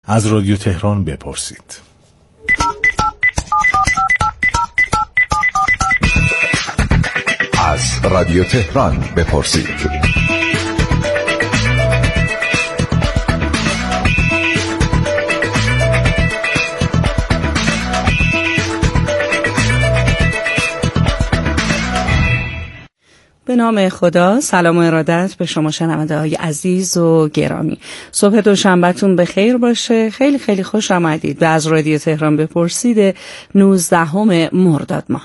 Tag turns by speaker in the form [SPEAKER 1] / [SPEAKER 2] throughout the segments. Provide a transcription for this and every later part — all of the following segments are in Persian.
[SPEAKER 1] از رادیو تهران بپرسید.
[SPEAKER 2] از رادیو تهران بپرسید.
[SPEAKER 3] به نام خدا، سلام و ارادت به شما شنونده های عزیز و گرامی. صبح دوشنبهتون بخیر باشه. خیلی خیلی خوش آمدید به از رادیو تهران بپرسید 19 مرداد ماه.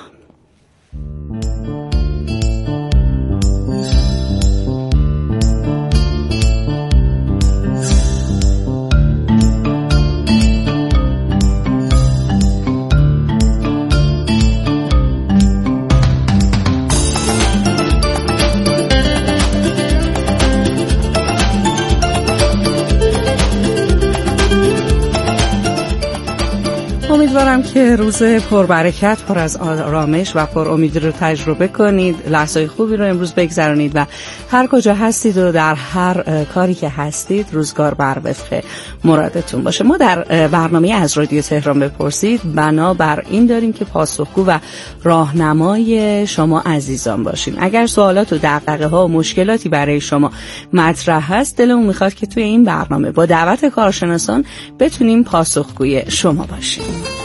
[SPEAKER 3] امیدوارم که روز پربرکت، پر از آرامش و پر امید رو تجربه کنید. لحظات خوبی رو امروز بگذرونید و هر کجا هستید و در هر کاری که هستید روزگار بر وفق مرادتون باشه. ما در برنامه از رادیو تهران بپرسید بنابر این داریم که پاسخگو و راهنمای شما عزیزان باشیم. اگر سوالات و دغدغه‌ها و مشکلاتی برای شما مطرح هست، دلمون میخواد که توی این برنامه با دعوت کارشناسان بتونیم پاسخگوی شما باشیم.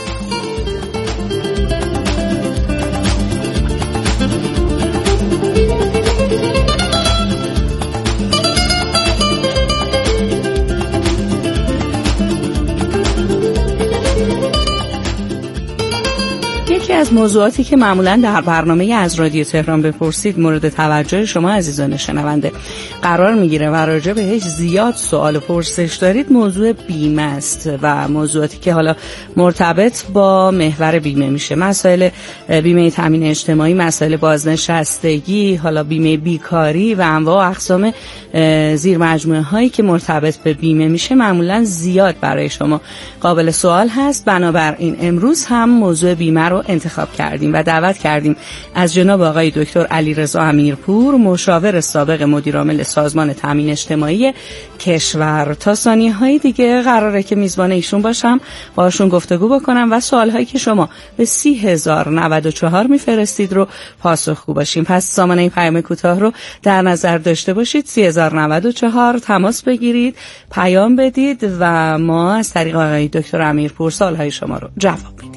[SPEAKER 3] یکی از موضوعاتی که معمولاً در برنامه از رادیو تهران بپرسید مورد توجه شما عزیزان شنونده قرار میگیره و راجع بهش زیاد سوال و پرسش دارید، موضوع بیمه است و موضوعاتی که حالا مرتبط با محور بیمه میشه. مسائل بیمه تامین اجتماعی، مسائل بازنشستگی، حالا بیمه بیکاری و انواع و اقسام زیر مجموعه هایی که مرتبط به بیمه میشه معمولاً زیاد برای شما قابل سوال هست. بنابراین امروز هم موضوع بیمه رو انتخاب کردیم و دعوت کردیم از جناب آقای دکتر علیرضا امیرپور، مشاور سابق مدیر عامل سازمان تامین اجتماعی کشور. تا ثانیه‌های دیگه قراره که میزبان ایشون باشم، باشون گفتگو بکنم و سوال‌هایی که شما به 30094 میفرستید رو پاسخگو باشیم. پس سامانه پیام کوتاه رو در نظر داشته باشید. 30094 تماس بگیرید، پیام بدید و ما از طریق آقای دکتر امیرپور سوال‌های شما رو جواب میدیم.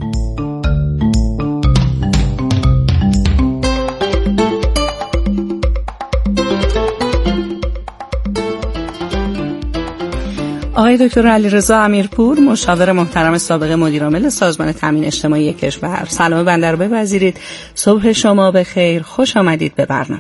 [SPEAKER 3] آقای دکتر علیرضا امیرپور، مشاور محترم سابق مدیر عامل سازمان تامین اجتماعی کشور، سلام بنده رو بپذیرید. صبح شما بخیر، خوش آمدید به برنامه.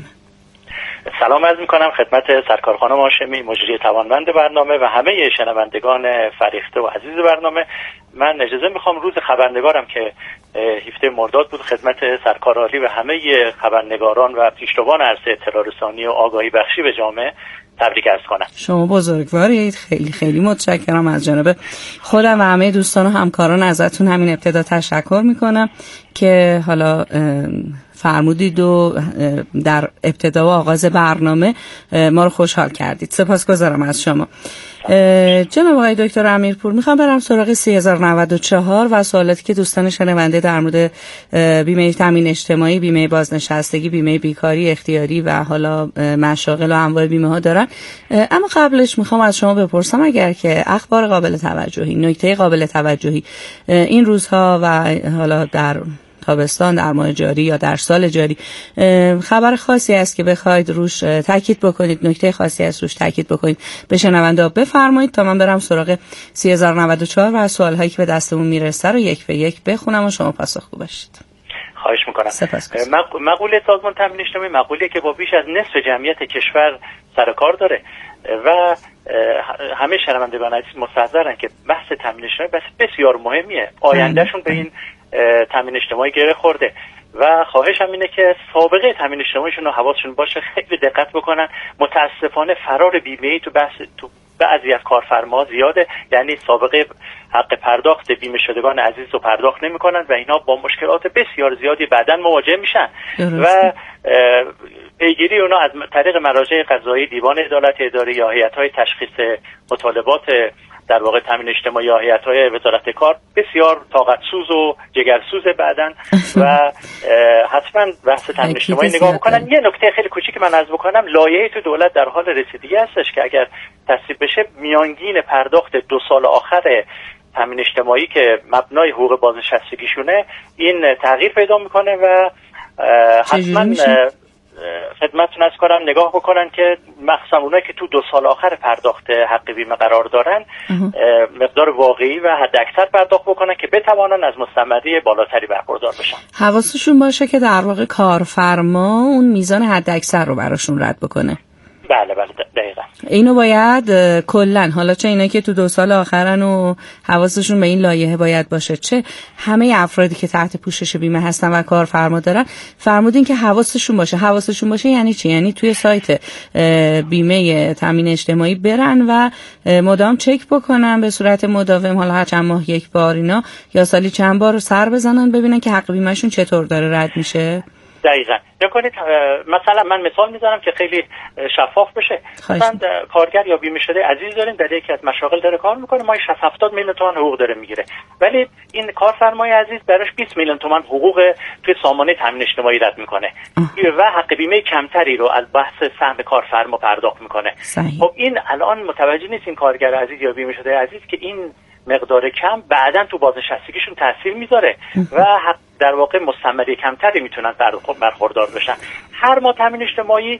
[SPEAKER 4] سلام عرض می‌کنم خدمت سرکار خانم هاشمی، مجری توانمند برنامه و همه شنوندگان فریخته و عزیز برنامه. من اجازه میخوام روز خبرنگارم که 17 مرداد بود خدمت سرکار عالی و همه خبرنگاران و پیشروان عرصه اطلاع رسانی و آگاهی بخشی به جامعه تبریک عرض کنم.
[SPEAKER 3] شما بزرگوارید. خیلی خیلی متشکرم. از جانب خودم و همه دوستان و همکاران ازتون همین ابتدا تشکر میکنم که حالا فرمودید و در ابتدا و آغاز برنامه ما رو خوشحال کردید. سپاسگزارم از شما. جناب آقای دکتر امیرپور، میخوام برم سراغ 30094 و سوالاتی که دوستان شنونده در مورد بیمه تامین اجتماعی، بیمه بازنشستگی، بیمه بیکاری اختیاری و حالا مشاغل و انواع بیمه ها دارن. اما قبلش میخوام از شما بپرسم اگر که اخبار قابل توجهی، نکته قابل توجهی این روزها و حالا در تابستان، در ماه جاری یا در سال جاری خبر خاصی است که بخواید روش تاکید بکنید، نکته خاصی است روش تاکید بکنید، به شنونده بفرمایید تا من برم سراغ 30094 و سوال‌هایی که به دستمون میرسه رو یک به یک بخونم و شما پاسخگو باشید.
[SPEAKER 4] خواهش میکنم. مقوله سازمان تامین اجتماعی مقوله‌ای که با بیش از نصف جمعیت کشور سر کار داره و همه شنوندگان عزیز مستحضرن که بحث تامین اجتماعی بحث بسیار مهمیه. آیندهشون به این تامین اجتماعی گره خورده و خواهشم اینه که سابقه تامین اجتماعیشون رو حواسشون باشه، خیلی دقت بکنن. متاسفانه فرار بیمه‌ای تو بعضی از کارفرما زیاده، یعنی سابقه حق پرداخت بیمه شدگان عزیز رو پرداخت نمی‌کنن و اینا با مشکلات بسیار زیادی بعداً مواجه میشن و پیگیری اونا از طریق مراجع قضایی، دیوان عدالت اداری یا هیئت‌های تشخیص مطالبات در واقع تامین اجتماعی یا هیئت‌های وزارت کار بسیار طاقت سوز و جگرسوز بعدن و حتما بحث تامین اجتماعی نگاه بکنن. یه نکته خیلی کوچیک من عرض بکنم، لایحه تو دولت در حال رسیدگی هستش که اگر تصویب بشه میانگین پرداخت 2 سال آخر تامین اجتماعی که مبنای حقوق بازنشستگیشونه این تغییر پیدا میکنه و حتما خدمتتون از کنم نگاه بکنن که مخصوصا اونایی که تو 2 سال آخر پرداخت حق بیمه قرار دارن مقدار واقعی و حداکثر پرداخت بکنن که بتوانن از مستمری بالاتری برخوردار بشن.
[SPEAKER 3] حواسشون باشه که در واقع کارفرما اون میزان حداکثر رو براشون رد بکنه.
[SPEAKER 4] بله دقیقاً.
[SPEAKER 3] اینو باید کلاً، حالا چه اینا که تو 2 سال آخرن و حواسشون به این لایحه باید باشه، چه همه افرادی که تحت پوشش بیمه هستن و کارفرما دارن، فرمودین که حواسشون باشه یعنی چی؟ یعنی توی سایت بیمه تامین اجتماعی برن و مدام چک بکنن به صورت مداوم، حالا هر چند ماه یک بار اینا یا سالی چند بار سر بزنن ببینن که حق بیمهشون چطور داره رد میشه.
[SPEAKER 4] دقیقاً. نکنید مثلا من مثال میزنم که خیلی شفاف بشه. مثلا کارگر یا بیمه شده عزیز دارین در یکی از مشاغل داره کار میکنه، ماهی 60-70 میلیون تومان حقوق داره میگیره، ولی این کارفرمای عزیز براش 20 میلیون تومان حقوق توی سامانه تامین اجتماعی رد میکنه و حق بیمه کمتری رو از بحث سهم کارفرما پرداخت میکنه. خب این الان متوجه نیست این کارگر عزیز یا بیمه شده عزیز که این مقدار کم بعداً تو بازنشستگیشون تاثیر میذاره و در واقع مستمری کمتری میتونن برخوردار بشن. هر ماه تامین اجتماعی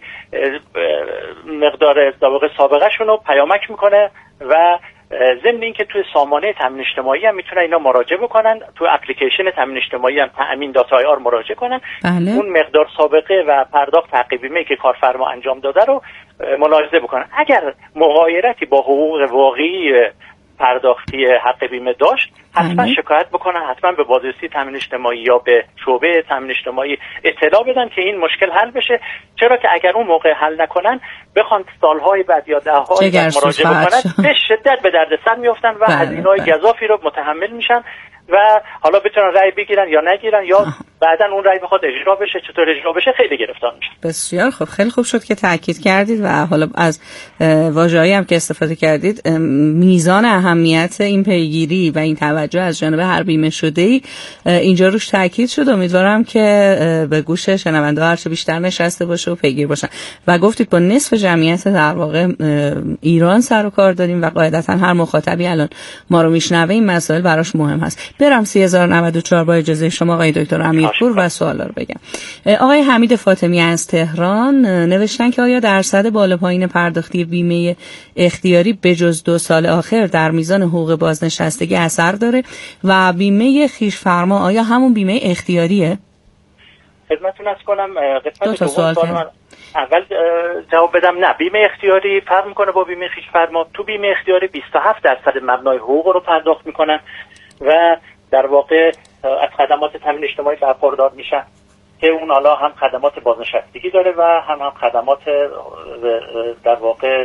[SPEAKER 4] مقدار در واقع سابقه شون رو پیامک میکنه و ضمن این که توی سامانه تامین اجتماعی هم میتونن اینا مراجعه بکنن، تو اپلیکیشن تامین اجتماعی هم تامین.ir مراجعه کنن.
[SPEAKER 3] بله.
[SPEAKER 4] اون مقدار سابقه و پرداخت حق بیمه که کارفرما انجام داده رو ملاحظه بکنن. اگر مغایرتی با حقوق واقعی پرداختی حق بیمه داشت حتما شکایت بکنن، حتما به بازرسی تامین اجتماعی یا به شعبه تامین اجتماعی اطلاع بدن که این مشکل حل بشه، چرا که اگر اون موقع حل نکنن بخوان سالهای بعد یا دههای بعد مراجعه بکنن به شدت به دردسر میافتن و هزینه‌های گزافی رو متحمل میشن و حالا بتونن رأی بگیرن یا نگیرن یا بعداً اون رأی بخواد اجرا بشه، چطور اجرا بشه خیلی گرفتار میشه.
[SPEAKER 3] بسیار خوب، خیلی خوب شد که تاکید کردید و حالا از واژه‌ای هم که استفاده کردید میزان اهمیت این پیگیری و این توجه از جانب هر بیمه شده‌ای اینجا روش تاکید شد. امیدوارم که به گوش شنونده‌ها هرچه بیشتر نشسته باشه و پیگیر باشن. و گفتید با نصف جمعیت در واقع ایران سر و کار داریم و قاعدتاً هر مخاطبی الان ما رو میشنوه این مسائل براش مهم هست. برم 3094 با اجازه شما آقای دکتر امیرپور و سوالا رو بگم. آقای حمید فاطمی از تهران نوشتن که آیا درصد بالا پایین پرداختی بیمه اختیاری بجز 2 سال آخر در میزان حقوق بازنشستگی اثر داره و بیمه خویش‌فرما آیا همون بیمه اختیاریه؟
[SPEAKER 4] خدمتتون از کنم قسمت دوم اول جواب بدم. نه، بیمه اختیاری فرق میکنه با بیمه خویش‌فرما. تو بیمه اختیاری 27% مبنای حقوق رو پرداخت میکنن و در واقع از خدمات تامین اجتماعی برخوردار میشن که اون حالا هم خدمات بازنشستگی داره و هم خدمات در واقع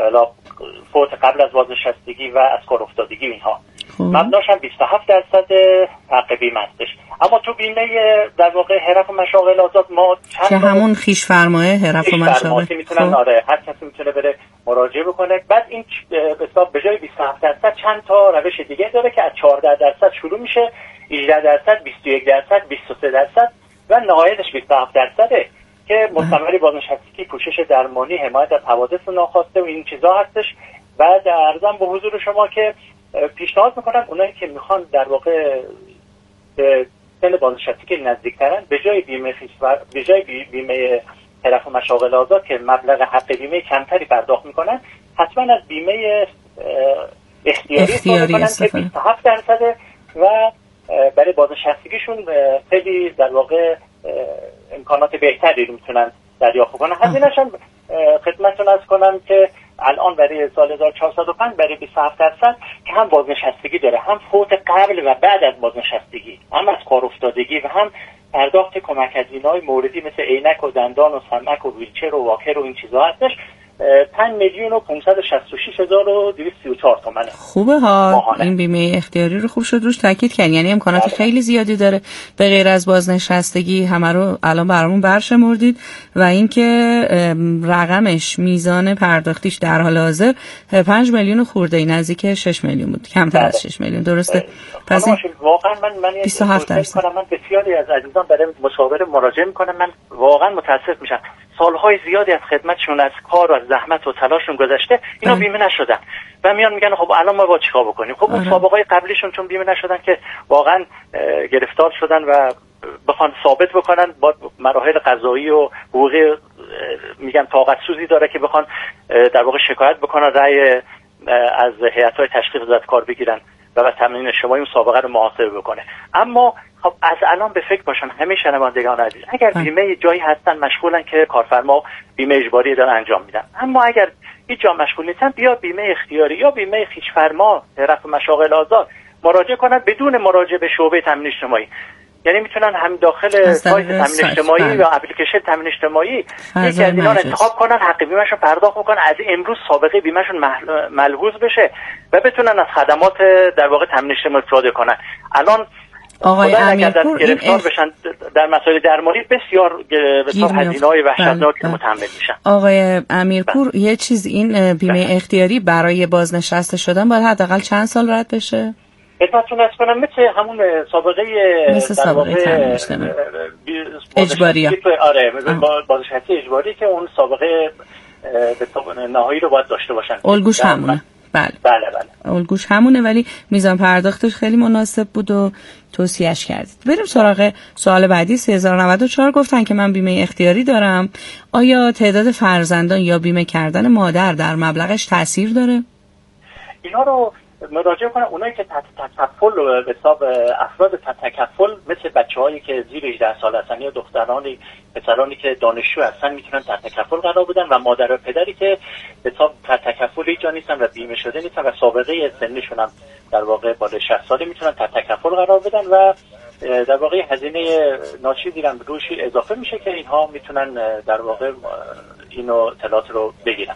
[SPEAKER 4] فوت قبل از بازنشستگی و از کار افتادگی اینها. مبناش هم 27% حق بیمه هستش. اما تو بیمه در واقع حرف و مشاغل آزاد ما
[SPEAKER 3] که همون خویش‌فرماه حرف و مشاغل
[SPEAKER 4] میتونن هر کسی میتونه بره مراجعه بکنه. بعد این به جای 27% چند تا روش دیگه داره که از 14% شروع میشه، 18%، 21%، 23% و نهایتش 27% که مستمری بازنشستگی، پوشش درمانی، حمایت از حوادث ناخواسته و این چیزا هستش. بعد عرضم به حضور شما که پیشنهاد میکنم اونایی که میخوان در واقع به سن بازنشستگی نزدیکترن به جای بیمه حرف و مشاغل آزاد که مبلغ حق بیمه کمتری پرداخت میکنن حتما از بیمه اختیاری استفاده کنن که 27% و برای بازنشستگیشون خیلی در واقع امکانات بهتری رو میتونن دریافت کنن. هزینه‌اش هم خدمتتون عرض کنم که الان برای سال 1405 برای 27% که هم بازنشستگی داره، هم فوت قبل و بعد از بازنشستگی، هم از کار افتادگی و هم پرداخت کمک هزینه‌های موردی مثل عینک و دندان و سمک و ویلچر و واکر و این چیزا هستش 5,566,234 تومانه.
[SPEAKER 3] خوبه ها، این بیمه اختیاری رو خوب شد روش تاکید کردن، یعنی امکانات خیلی زیادی داره به غیر از بازنشستگی. همه رو الان برامون برشمردید و اینکه رقمش میزان پرداختیش در حال حاضر 5 میلیون خورده، نزدیک 6 میلیون بود، کمتر از 6 میلیون. درسته؟
[SPEAKER 4] پس واقعا من 27% من بسیاری از عزیزان برای مشاوره مراجعه میکنم، من واقعا متاسف میشم. سالهای زیادی از خدمتشون، از کار و از زحمت و تلاششون گذشته، اینا بیمه نشدن و میان میگن خب الان ما با چیکار بکنیم؟ خب اون سابقه‌های قبلیشون چون بیمه نشدن که واقعا گرفتار شدن و بخوان ثابت بکنن با مراحل قضایی و حقوقی، میگن طاقت سوزی داره که بخوان در واقع شکایت بکنن، رأی از هیئت‌های تشخیص زدکار بگیرن و تامین اجتماعی اون سابقه رو محاسبه بکنه. اما خب از الان به فکر باشن همه شنوندگان عزیز، اگر بیمه جایی هستن مشغولن که کارفرما بیمه اجباری دارن انجام میدن، اما اگر هیچ جا مشغول نیستن، بیا بیمه اختیاری یا بیمه خویش‌فرما رفع مشاغل آزاد مراجعه کنن بدون مراجعه به شعبه تامین اجتماعی. یعنی میتونن هم داخل سایت تامین اجتماعی یا اپلیکیشن تامین اجتماعی یکی از اینا انتخاب کنن، حق بیمهشون پرداخت بکنن، از امروز سابقه بیمهشون ملحوظ بشه و بتونن از خدمات در واقع تامین اجتماعی استفاده کنن. الان
[SPEAKER 3] آقای امیرپور
[SPEAKER 4] گرفتار بشن در مسائل درمانی، بسیار هزینه‌های وحشتناک متحمل میشن.
[SPEAKER 3] آقای امیرپور یه چیز، این بیمه اختیاری برای بازنشسته شدن باید حداقل چند سال رد بشه؟
[SPEAKER 4] خدمتتون عرض کنم مثل همون سابقه در واقع
[SPEAKER 3] اجباری،
[SPEAKER 4] آره بازنشسته اجباری که اون سابقه نهایی رو باید داشته باشن.
[SPEAKER 3] الگوش همونه. بله. الگوش همونه، ولی میزان پرداختش خیلی مناسب بود و توصیهش کردید. بریم سراغ سوال بعدی. 3094 گفتن که من بیمه اختیاری دارم، آیا تعداد فرزندان یا بیمه کردن مادر در مبلغش تاثیر داره؟
[SPEAKER 4] اینا رو مراجعه کنم. اونایی که تحت تکفل به حساب افراد تحت تکفل مثل بچه‌هایی که زیر 18 سال هستن یا دخترانی پسرانی که دانشجو هستن میتونن تحت تکفل قرار بدن و مادر و پدری که به حساب تحت تکفل ایجا نیستن و بیمه شده نیستن و سابقه سنشون هم در واقع بالای 60 ساله میتونن تحت تکفل قرار بدن و در واقع هزینه ناچیزی هم روش اضافه میشه که اینها میتونن در واقع اینو اطلاعات رو بگیرن.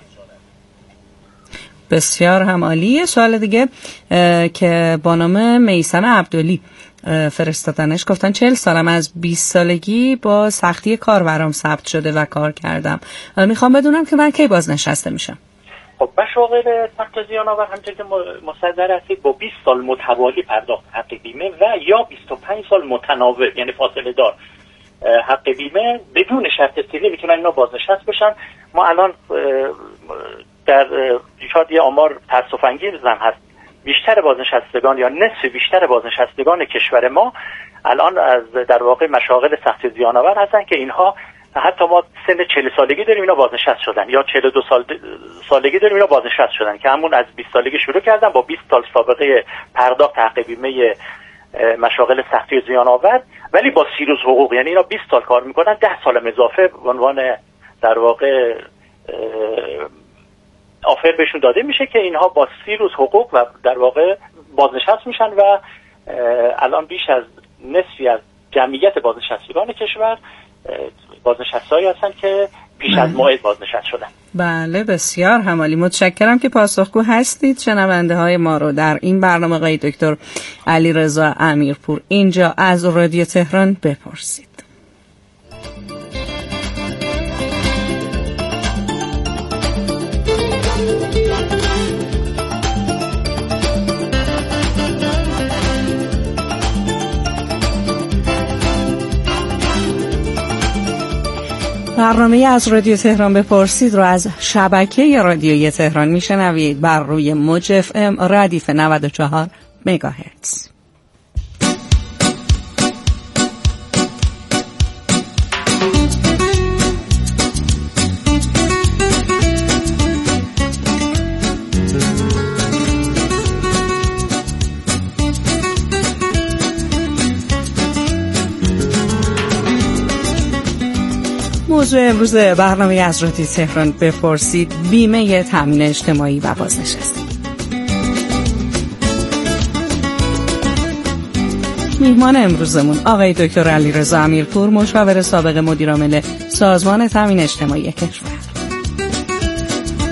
[SPEAKER 3] بسیار هم عالی. سوال دیگه که با نام میثم عبدلی فرستادنش، گفتن 40 سالم، از 20 سالگی با سختی کار برام ثبت شده و کار کردم، میخوام بدونم که من کی بازنشسته میشم.
[SPEAKER 4] خب مشاغل سخت زیان‌آور همونطور که مصدر هستید با 20 سال متوالی پرداخت حق بیمه و یا 25 سال متناوب یعنی فاصله دار حق بیمه بدون شرط سیلی میتونن اینا بازنشست بشن. ما الان در شاید یه آمار تأسف انگیز هم هست، بیشتر بازنشستگان یا نصف بیشتر بازنشستگان کشور ما الان از در واقع مشاغل سخت زیان‌آور هستن که اینها حتی ما سن 40 سالگی داریم اینا بازنشست شدن یا 42 سالگی داریم اینا بازنشست شدن که همون از 20 سالگی شروع کردن با 20 سال سابقه پرداخت حق بیمه مشاغل سختی زیان‌آور، ولی با 30 روز حقوق، یعنی اینا 20 سال کار میکنن 10 سال اضافه به عنوان در واقع آفر بهشون داده میشه که اینها با 30 روز حقوق و در واقع بازنشست میشن و الان بیش از نصفی از جمعیت بازنشستگان کشور بازنشستهایی هستن که بیش از موعد بازنشست شدن.
[SPEAKER 3] بله بسیار همالی، متشکرم که پاسخگو هستید. شنونده های ما رو در این برنامه آقای دکتر علیرضا امیرپور اینجا از رادیو تهران بپرسید. برنامه از رادیو تهران بپرسید رو از شبکه رادیوی تهران میشنوید بر روی موج FM ردیف 94 مگاهرتز. موضوع امروز برنامه از رادیو تهران بپرسید بیمه تامین اجتماعی و بازنشستگی. میهمان امروزمون آقای دکتر علیرضا امیرپور، مشاور سابق مدیر عامل سازمان تامین اجتماعی کشور.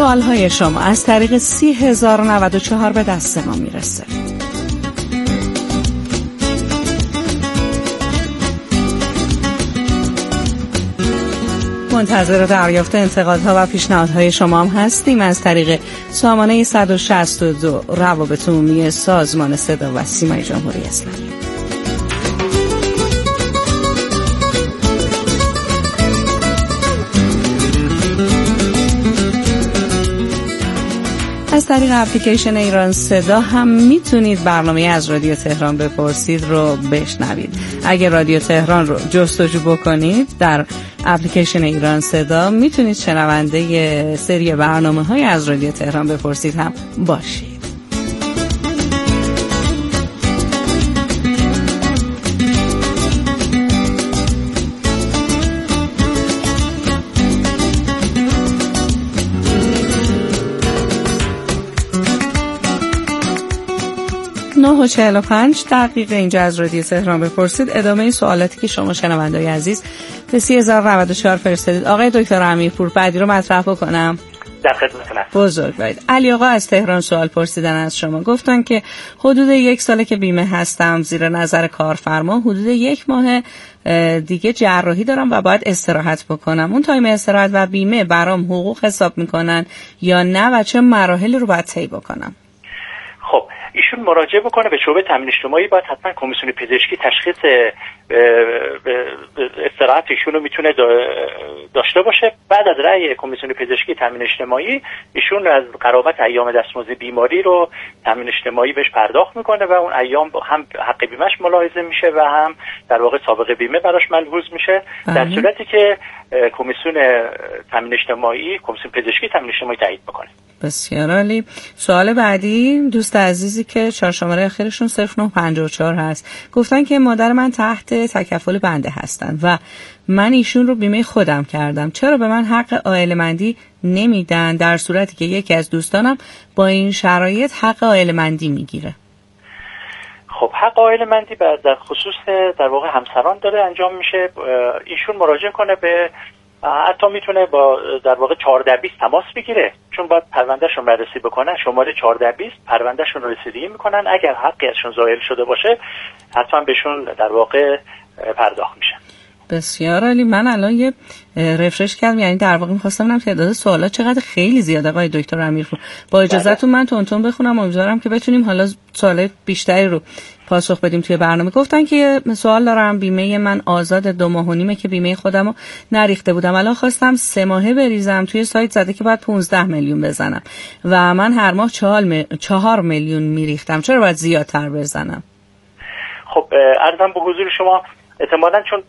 [SPEAKER 3] سوالهای شما از طریق 30,094 به دست ما میرسه. منتظر دریافت انتقادها و پیشنهادهای شما هم هستیم از طریق سامانه 162 روابط عمومی سازمان صدا و سیمای جمهوری اسلامی. از طریق اپلیکیشن ایران صدا هم میتونید برنامه از رادیو تهران بپرسید رو بشنوید. اگر رادیو تهران رو جستجو بکنید در اپلیکیشن ایران صدا میتونید شنونده سری برنامه‌های از رادیو تهران بپرسید هم باشید. و 45 دقیقه اینجا از رادیو تهران بپرسید. ادامه این سوالاتی که شما شنونده‌های عزیز به 30,094 فرستادید. آقای دکتر امیرپور بعدی رو مطرح بکنم.
[SPEAKER 4] در خدمتتونم.
[SPEAKER 3] بزرگ باید. علی آقا از تهران سوال پرسیدن از شما. گفتن که حدود 1 ساله که بیمه هستم، زیر نظر کارفرما حدود 1 ماه دیگه جراحی دارم و باید استراحت بکنم. اون تایم استراحت و بیمه برام حقوق حساب میکنن یا نه و چه مراحلی رو باید طی بکنم؟
[SPEAKER 4] خب ایشون مراجعه بکنه به شعبه تامین اجتماعی. باید حتما کمیسیون پزشکی تشخیص استراحت ایشون رو میتونه داشته باشه. بعد از رأی کمیسیون پزشکی تامین اجتماعی ایشون از قرابت ایام دستمزد بیماری رو تامین اجتماعی بهش پرداخت میکنه و اون ایام هم حق بیمهش ملاحظه میشه و هم در واقع سابقه بیمه براش ملحوظ میشه. در صورتی که کمیسیون تامین اجتماعی، کمیسیون پزشکی تامین اجتماعی تایید بکنه.
[SPEAKER 3] بسیار عالی. سوال بعدی دوست عزیزی که 4 شماره آخرشون 0954 هست. گفتن که مادر من تحت تکفل بنده هستن و من ایشون رو بیمه خودم کردم. چرا به من حق عائله‌مندی نمیدن در صورتی که یکی از دوستانم با این شرایط حق عائله‌مندی میگیره؟
[SPEAKER 4] خب حق عائله‌مندی در خصوص در واقع همسران داره انجام میشه. ایشون مراجعه کنه به حتی میتونه با در واقع 1420 تماس بگیره، چون باید پروندهشون بررسی بکنن. شماره 1420 پروندهشون رو رسیدگی میکنن. اگر حقی ازشون زائل شده باشه حتما بهشون در واقع پرداخت میشه.
[SPEAKER 3] بسیار عالی. من الان یه رفرش کردم، یعنی در واقع می‌خواستم ببینم تعداد سوالات چقدر خیلی زیاده. آقای دکتر امیرپور با اجازهتون من تونتون بخونم، امیدوارم که بتونیم حالا سوالات بیشتری رو پاسخ بدیم توی برنامه. گفتن که سوال دارم، بیمه من آزاد 2 ماه و نیمه که بیمه خودمو نریخته بودم، الان خواستم 3 ماهه بریزم. توی سایت زده که باید 15 میلیون بزنم و من هر ماه 4 میلیون میریختم. چرا باید زیادتر بزنم؟
[SPEAKER 4] خب عرضم به حضور شما احتمالاً چون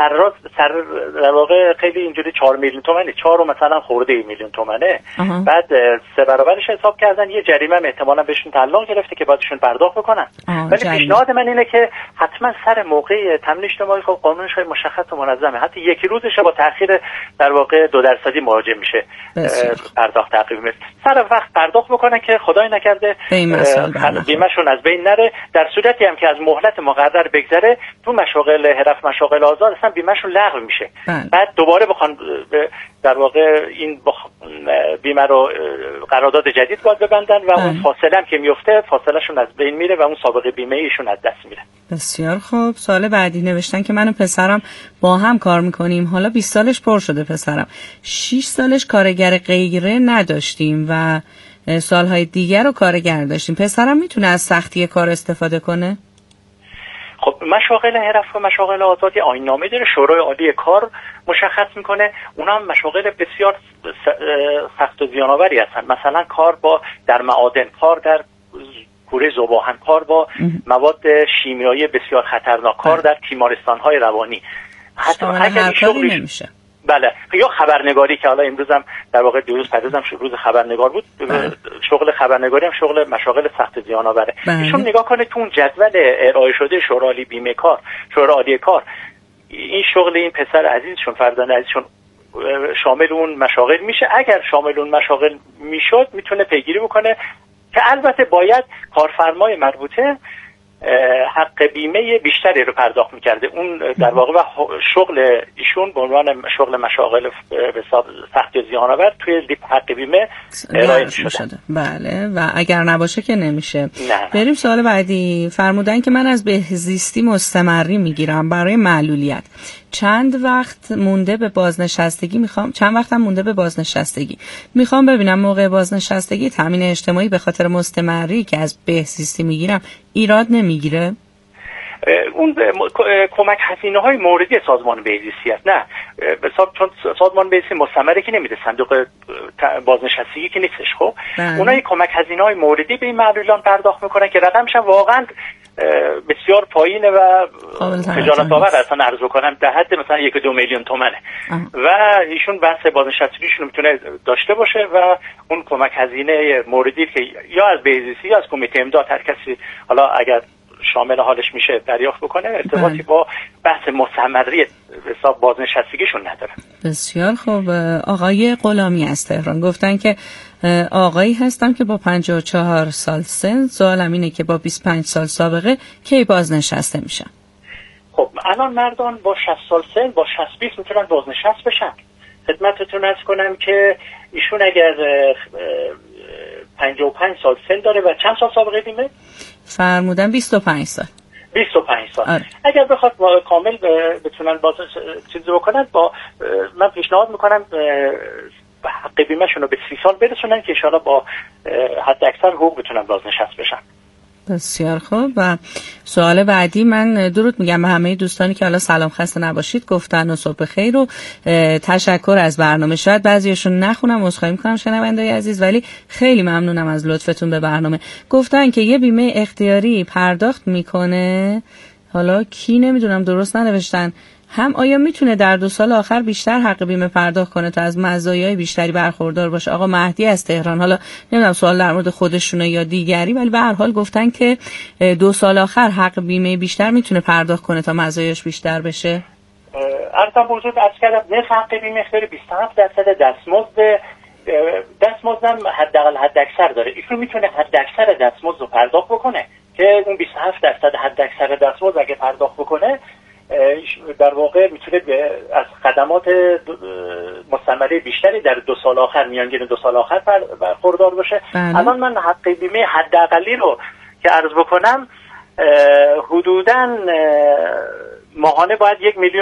[SPEAKER 4] سر در واقع خیلی اینجوری 4 میلیون تومانه، 4 مثلا خورده میلیون تومانه، بعد 3 برابرش حساب کردن. یه جریمه هم احتمالاً بهشون تعلق گرفته که باید پرداخت بکنن. ولی پیشنهاد من اینه که حتما سر موقع تامین اجتماعی خب قانونش خیلی مشخص و منظمه، حتی 1 روزش با تاخیر در واقع 2% مراجعه میشه پرداخت تعقیب میشه. سر وقت پرداخت بکنن که خدای نکرده بیمهشون از بین نره. در صورتی هم که از مهلت مقرر بگذره تو مشاغل آزاد اصلا بیمهشون لغو میشه. بعد دوباره بخوان در واقع این بیمه رو قرارداد جدید باید ببندن و اون فاصله هم که میفته فاصلهشون از بین میره و اون سابقه بیمه ایشون از دست میره.
[SPEAKER 3] بسیار خوب. سوال بعدی نوشتن که من و پسرم با هم کار میکنیم، حالا 20 سالش پر شده پسرم، 6 سالش کارگر غیره نداشتیم و سالهای دیگر رو کارگر داشتیم. پسرم میتونه از سختی کار استفاده کنه؟
[SPEAKER 4] خب مشاغل حرف و مشاغل آزادی آیین‌نامه داره، شورای عالی کار مشخص میکنه. اونا هم مشاغل بسیار سخت و زیان‌آوری هستن، مثلا کار در معادن، کار در کوره ذوب‌آهن، کار با مواد شیمیایی بسیار خطرناک، کار در تیمارستان‌های روانی. حتی اگر شغلی نمیشه. بله، یا خبرنگاری که حالا امروز هم در واقع دیروز پریدم روز خبرنگار بود. شغل خبرنگاری هم شغل مشاغل سخت زیان‌آوره. ایشون نگاه کنه تو اون جدول ارائه شده شورای عالی بیمه کار، شورای عالی کار، این شغل این پسر عزیزشون، فرزند عزیزشون شامل اون مشاغل میشه. اگر شامل اون مشاغل میشد میتونه پیگیری بکنه که البته باید کارفرمای مربوطه حق بیمه بیشتری رو پرداخت میکرده. اون در واقع شغل ایشون به عنوان شغل مشاغل به حساب سخت یا زیان آور توی حق بیمه ارائه شده.
[SPEAKER 3] بله، و اگر نباشه که نمیشه.
[SPEAKER 4] نه.
[SPEAKER 3] بریم سوال بعدی. فرمودن که من از بهزیستی مستمری میگیرم برای معلولیت. چند وقت مونده به بازنشستگی میخوام ببینم موقع بازنشستگی تامین اجتماعی به خاطر مستمری که از بهزیستی میگیرم ایراد نمیگیره؟
[SPEAKER 4] اون کمک هزینه‌های موردی سازمان بهزیستی است. نه، چون سازمان بهزیستی مستمری که نمیده، صندوق بازنشستگی که نیستش. خب اونای کمک هزینه‌های موردی به این معلولان پرداخت میکنن که رقمش واقعا بسیار پایینه و خجالت آور اصلا عرض کنم، در حد مثلا 1-2 میلیون تومانه و ایشون بحث بازنشستگیشون میتونه داشته باشه و اون کمک هزینه موردی که یا از بهزیستی یا از کمیته امداد هر کسی حالا اگر شامل حالش میشه دریافت بکنه، ارتباطی با بحث مستمری حساب بازنشستگیشون نداره.
[SPEAKER 3] بسیار خوب. آقای غلامی از تهران گفتن که آقایی هستم که با 54 سال سن، سوالم اینه که با 25 سال سابقه کی بازنشسته میشن؟
[SPEAKER 4] خب الان مردان با 60 سال سن با 60-20 میتونن بازنشست بشن. خدمتتون عرض کنم که ایشون اگر 55 سال سن داره و چند سال سابقه بیمه؟
[SPEAKER 3] فرمودن 25 سال.
[SPEAKER 4] 25 سال.
[SPEAKER 3] آره.
[SPEAKER 4] اگر بخواد کامل بتونن چیزی بکنن، من پیشنهاد میکنم حق بیمهشون رو به 30 سال برسونن که انشاءالله با حد اکثر حقوق بتونن بازنشست بشن.
[SPEAKER 3] بسیار خوب. و سوال بعدی، من درود میگم به همه دوستانی که حالا سلام خسته نباشید گفتن و صبح خیر و تشکر از برنامه. شاید بعضیشون نخونم، عذرخواهی میکنم شنونده‌ی عزیز، ولی خیلی ممنونم از لطفتون به برنامه. گفتن که یه بیمه اختیاری پرداخت میکنه، حالا کی نمیدونم درست ننوشتن، هم آیا میتونه در 2 سال آخر بیشتر حق بیمه پرداخت کنه تا از مزایای بیشتری برخوردار باشه؟ آقا مهدی از تهران. حالا نمیدونم سوال در مورد خودشونه یا دیگری، ولی به هر حال گفتن که 2 سال آخر حق بیمه بیشتر میتونه پرداخت کنه تا مزایاش بیشتر بشه.
[SPEAKER 4] عرضم بزرگ از کردم نرخ حق بیمه اختیاری 27% دستمزدم حد اکثر داره. ایشون میتونه حد اکثر دستمزد رو پرداخت بکنه که اون 27% حد اکثر دستمزد اگه پرداخت بکنه در واقع میتونه از خدمات مستمره بیشتری در 2 سال آخر، میانگین 2 سال آخر برخوردار باشه. الان من حق بیمه حداقلی رو که عرض بکنم حدوداً ماهانه باید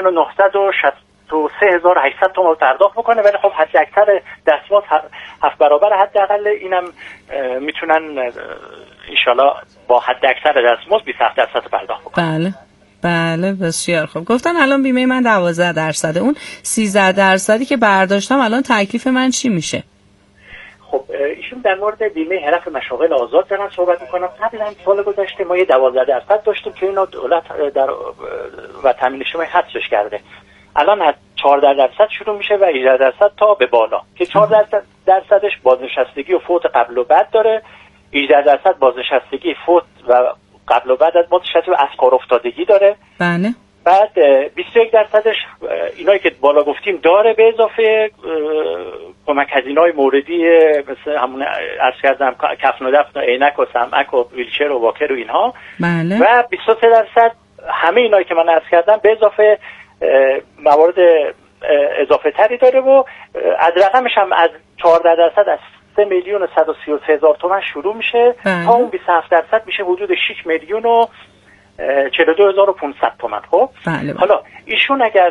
[SPEAKER 4] 1,963,800 تومان پرداخت بکنه، ولی خب حد اکثر دستمزد 7 برابر حداقل، اینم میتونن انشالله با حد اکثر دستمزد 27% پرداخت بکنن.
[SPEAKER 3] بله بسیار خوب. گفتن الان بیمه من 12%، اون 13% که برداشتم الان تکلیف من چی میشه؟
[SPEAKER 4] خب ایشون در مورد بیمه حرف مشاغل آزاد دارن صحبت میکنن. قبلا سال گذشته ما یه 12% داشتیم که اینو دولت در و تامین اجتماعی حذفش کرده. الان از 14% شروع میشه و 18% تا به بالا که 14%ش بازنشستگی و فوت قبل و بعد داره، 18% بازنشستگی فوت و قبل و بعد از بازنشستگی و از کار افتادگی داره.
[SPEAKER 3] بله.
[SPEAKER 4] بعد 21%ش اینایی که بالا گفتیم داره، به اضافه کمک هزینه‌های موردی مثل همون عرض کردم کفن و دفن و عینک و سمعک و ویلچر و واکر و اینها.
[SPEAKER 3] بله.
[SPEAKER 4] و 23% همه اینایی که من عرض کردم به اضافه موارد اضافه تری داره و از رقمش هم از 14% از 3,133,000 تومان شروع میشه. تا اون 27% میشه حدود 6,042,500 تومان. خب حالا ایشون اگر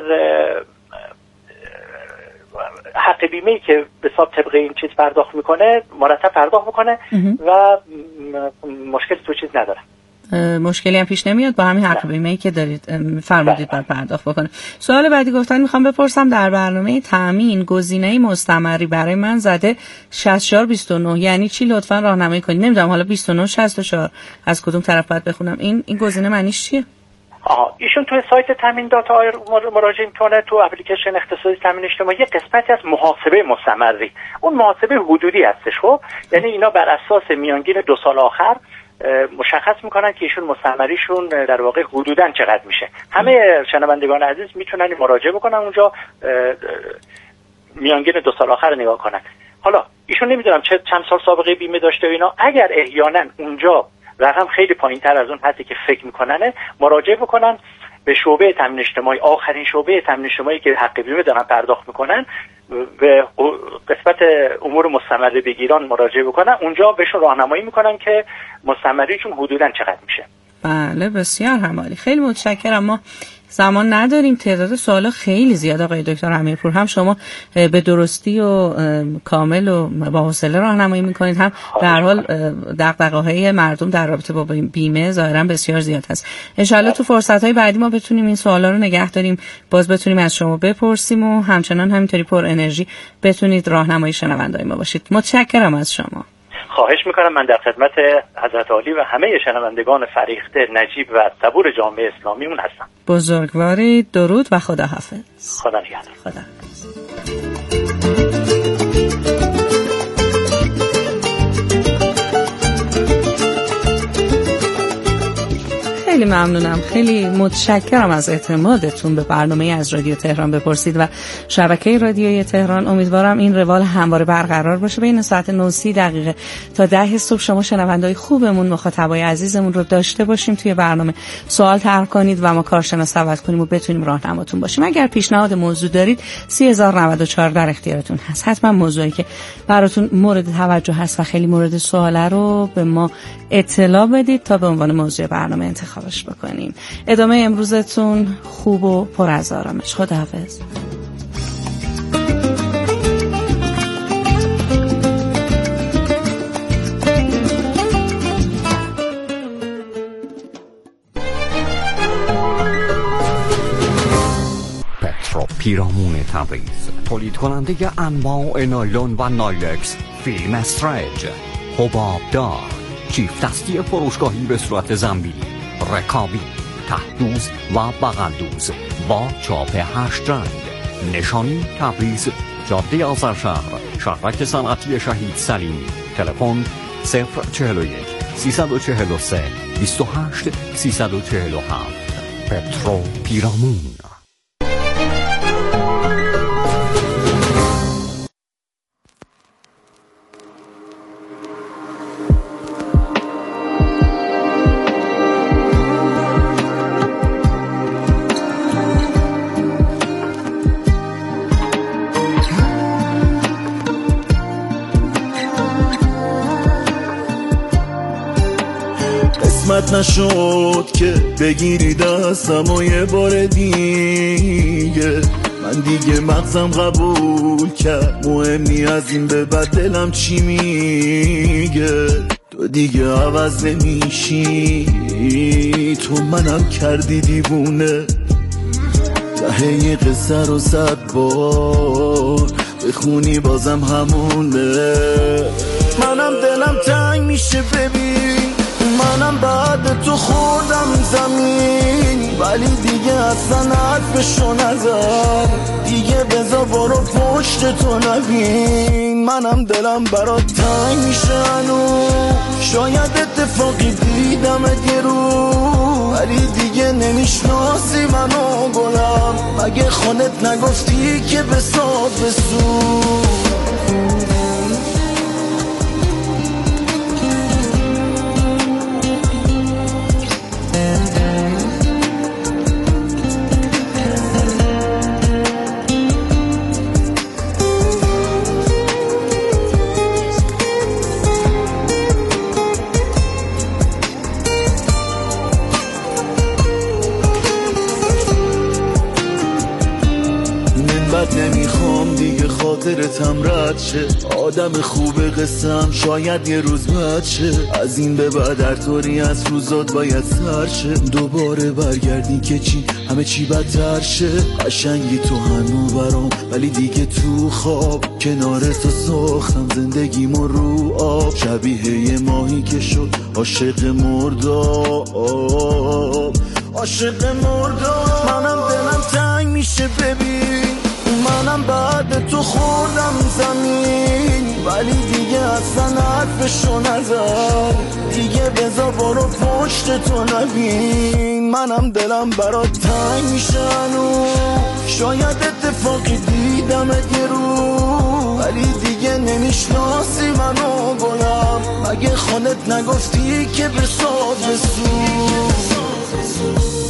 [SPEAKER 4] حق بیمه‌ای که به حساب طبق این چیز پرداخت میکنه مرتب پرداخت میکنه و مشکلی تو چیز نداره،
[SPEAKER 3] مشکلی هم پیش نمیاد با همین حق بیمه‌ای که دارید فرمودید بر پرداخت بکنه. سوال بعدی گفتن میخوام بپرسم در برنامه تامین گزینه مستمری برای من زده 6429 یعنی چی؟ لطفا راهنمایی کنید. نمیدونم حالا 29 64 از کدوم طرف باید بخونم؟ این گزینه معنیش چیه؟
[SPEAKER 4] ایشون توی سایت تامین داتا مراجعه میکنه، تو اپلیکیشن اختصاصی تامین اجتماعی یه قسمتی از محاسبه مستمری، اون محاسبه حدودی هستش. خب یعنی اینا بر اساس میانگین 2 سال آخر مشخص میکنن که ایشون مستمریشون در واقع حدوداً چقدر میشه. همه شنوندگان عزیز میتونن مراجعه بکنن اونجا میانگین 2 سال آخر رو نگاه کنن. حالا ایشون نمیدونم چند سال سابقه بیمه داشته و اینا، اگر احیانا اونجا رقم خیلی پایین‌تر از اون حدی که فکر میکننه مراجعه بکنن به شعبه تامین اجتماعی، آخرین شعبه تامین اجتماعی که حق بیمه دارن پرداخت میکنن، به قسمت امور مستمره بگیران مراجعه بکنن. اونجا بهشون راهنمایی میکنن که مستمریشون حدوداً چقدر میشه.
[SPEAKER 3] بله بسیار همالی، خیلی متشکرم. ما زمان نداریم، تعداد سوالا خیلی زیاد آقای دکتر امیرپور. هم شما به درستی و کامل و با حوصله راهنمایی میکنید، هم به هر حال دغدغه‌های مردم در رابطه با بیمه ظاهرا بسیار زیاد هست. ان شاءالله تو فرصت‌های بعدی ما بتونیم این سوالا رو نگه داریم، باز بتونیم از شما بپرسیم و همچنان همینطوری پر انرژی بتونید راهنمای شنونده‌های ما باشید. متشکرم از شما.
[SPEAKER 4] خواهش میکنم. من در خدمت حضرت عالی و همه شنوندگان فریخته، نجیب و صبور جامعه اسلامیمون هستم.
[SPEAKER 3] بزرگوارید. درود و خداحافظ.
[SPEAKER 4] خدا نگهدار.
[SPEAKER 3] خداحافظ. خیلی ممنونم، خیلی متشکرم از اعتمادتون به برنامه از رادیو تهران بپرسید و شبکه رادیوی تهران. امیدوارم این روال همواره برقرار باشه. بین ساعت 9:30 تا 10 صبح شما شنونده‌های خوبمون، مخاطبای عزیزمون رو داشته باشیم توی برنامه. سوال طرح کنید و ما کارشناس دعوت کنیم و بتونیم راهنماتون باشیم. اگر پیشنهاد موضوع دارید 30094 در اختیارتون هست. حتما موضوعی که براتون مورد توجه هست و خیلی مورد سواله رو به ما اطلاع بدید تا به عنوان موضوع برنامه انتخابش بکنیم. ادامه امروزتون خوب و پر از آرامش. خداحافظ.
[SPEAKER 5] پترو پیرامون تبریز، تولید کننده انواع نایلون و نایلکس، فیلم استرچ، حباب دار، چیف دستی فروشگاهی به صورت زنبیل، رکابی، ته‌دوز و بغل‌دوز با چاپ 8 رنگ. نشانی تبریز، جاده آذرشهر، شهرک صنعتی شهید سلیمی. تلفن 041 343 28 347. پترو پیرامون.
[SPEAKER 6] قسمت نشد که بگیری دستم و یه بار دیگه، من دیگه مغزم قبول کرد مهم نی از این به بعد دلم چی میگه. تو دیگه عوض نمیشی، تو منم کردی دیوونه. ته یه قصه رو 100 بار بخونی بازم همونه. منم دلم تنگ میشه ببین، منم بعد تو خوردم زمین، ولی دیگه اصلا حرفشو نزن. دیگه بذار برو پشت تو نبین. منم دلم برات تنگ میشه هنوز، شاید اتفاقی دیدمت یه روز، ولی دیگه نمیشناسی منو گلم. مگه خودت نگفتی که بساد بسود؟ نمیخوام دیگه خاطرتم رد شه، آدم خوب قسم شاید یه روز بد شه. از این به بعد هر طوری از روزات باید سر شه، دوباره برگردی که چی همه چی بدتر شه. قشنگی تو هنو برام، ولی دیگه تو خواب کنار تو ساختم زندگیمو رو آب. شبیه یه ماهی که شد عاشق مرداب، عاشق مرداب. منم دلم تنگ میشه ببین، منم بعد تو خوردم زمین، ولی دیگه اصلا حرفشو نزن. دیگه بذار برو پشت تو نبین. منم دلم برات تنگ میشه هنوز، شاید اتفاقی دیدمت یه رو، ولی دیگه نمیشناسی منو گلم. مگه خودت نگفتی که بساز بسوز؟